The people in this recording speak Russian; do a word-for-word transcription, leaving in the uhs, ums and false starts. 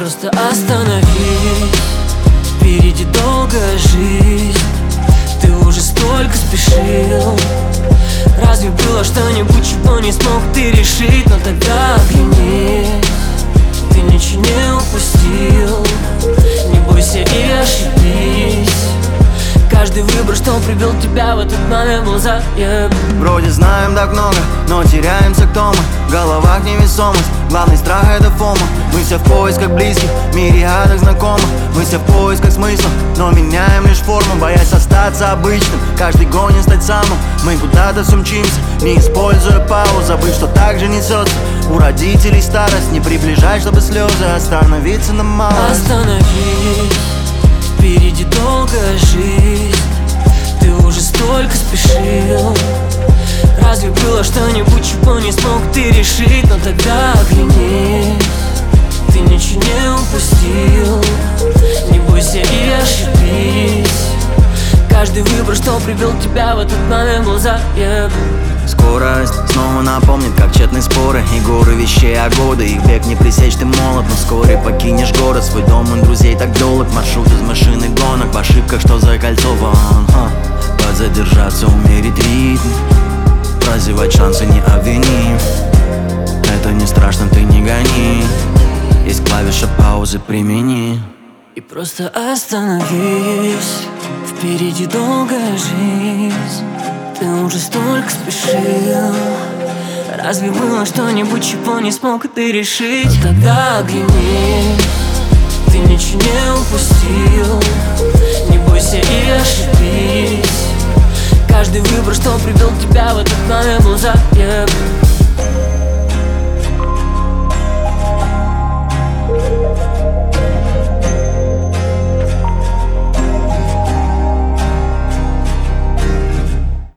Просто остановись, впереди долгая жизнь. Ты уже столько спешил. Разве было что-нибудь, чего не смог ты решить? Но тогда оглянись, ты ничего не упустил. Не бойся и ошибись. Каждый выбор, что привел тебя в этот момент, был заеб. Вроде знаем так много, но теряемся, кто мы. В головах невесомость, главный страх это фома. Мы все в поисках близких, в мириадах знакомых. Мы все в поисках смысла, но меняем лишь форму. Боясь остаться обычным, каждый гонит стать самым. Мы куда-то все мчимся, не используя паузу. Забыв, что так же несется у родителей старость. Не приближай, чтобы слезы остановиться на мало. Остановись, впереди долгая жизнь. Ты уже столько спешил. Разве было что-нибудь, чего не смог ты решить? Но тогда оглянись, ты ничего не упустил. Не бойся и ошибись. Каждый выбор, что привел тебя в этот момент, был заеб. Скорость снова напомнит, как тщетны споры и горы вещей, а годы. Их бег не пресечь, ты молод, но вскоре покинешь город. Свой дом и друзей так долг, маршрут из машины гонок. В ошибках, что закольцован, а, подзадержаться, умерить ритм. Прозевать шансы не обвини. Это не страшно, ты не гони. Есть клавиша паузы, примени. И просто остановись, впереди долгая жизнь. Ты уже столько спешил. Разве было что-нибудь, чего не смог ты решить? Но тогда огляни, ты ничего не упустил. Не бойся и ошибись. Каждый выбор, что привел тебя в этот момент,